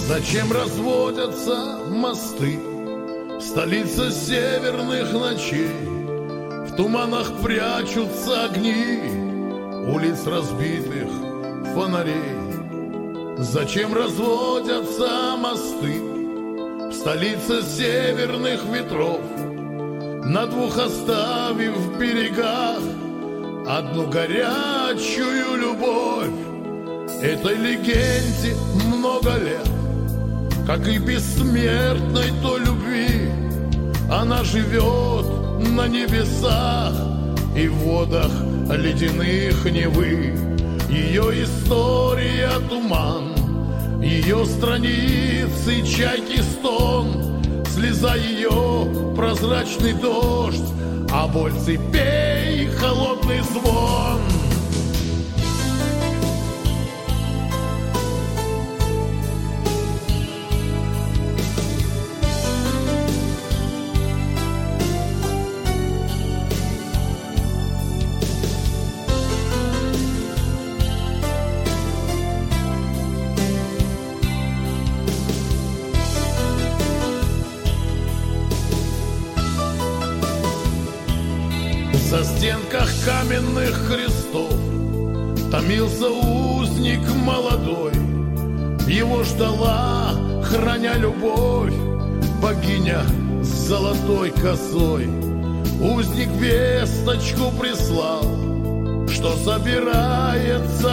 Зачем разводятся мосты в столице северных ночей? В туманах прячутся огни улиц разбитых фонарей. Зачем разводятся мосты в столице северных ветров, на двух оставив в берегах одну горячую любовь? Этой легенде много лет, как и бессмертной той любви. Она живет на небесах и в водах ледяных Невы. Ее история туман, ее страницы чайки стон, слеза ее прозрачный дождь, а боль цепей холодный звон. За стенках каменных крестов томился узник молодой. Его ждала, храня любовь, богиня с золотой косой. Узник весточку прислал, что собирается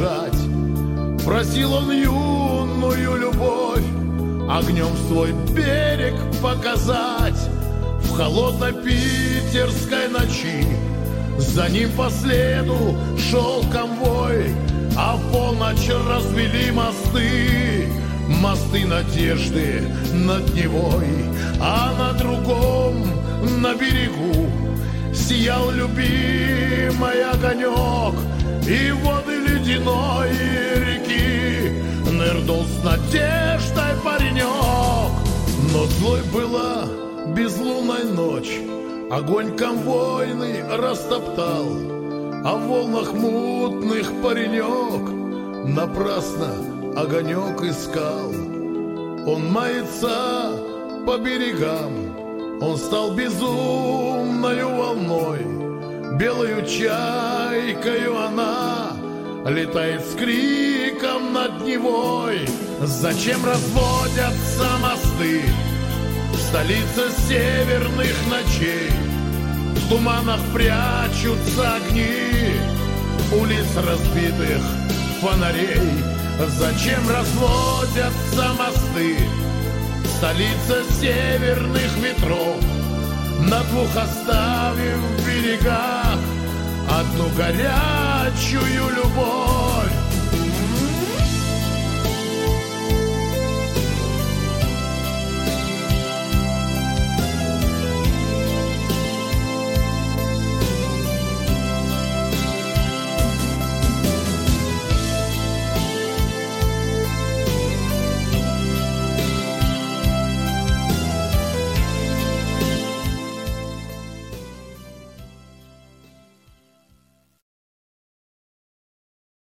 бежать. Просил он юную любовь огнем свой берег показать. В холодной питерской ночи за ним по следу шел конвой, а в полночь развели мосты, мосты надежды над Невой. А на другом, на берегу, сиял любимый огонек, и в воды ледяной реки нырнул с надеждой паренек. Но злой была безлунная ночь, огонь конвойный растоптал, а в волнах мутных паренек напрасно огонек искал. Он мается по берегам, он стал безумною волной, белою чайкою она летает с криком над Невой. Зачем разводятся мосты в столице северных ночей? В туманах прячутся огни улиц разбитых фонарей. Зачем разводятся мосты в столице северных ветров, на двух оставив в берегах одну горячую любовь?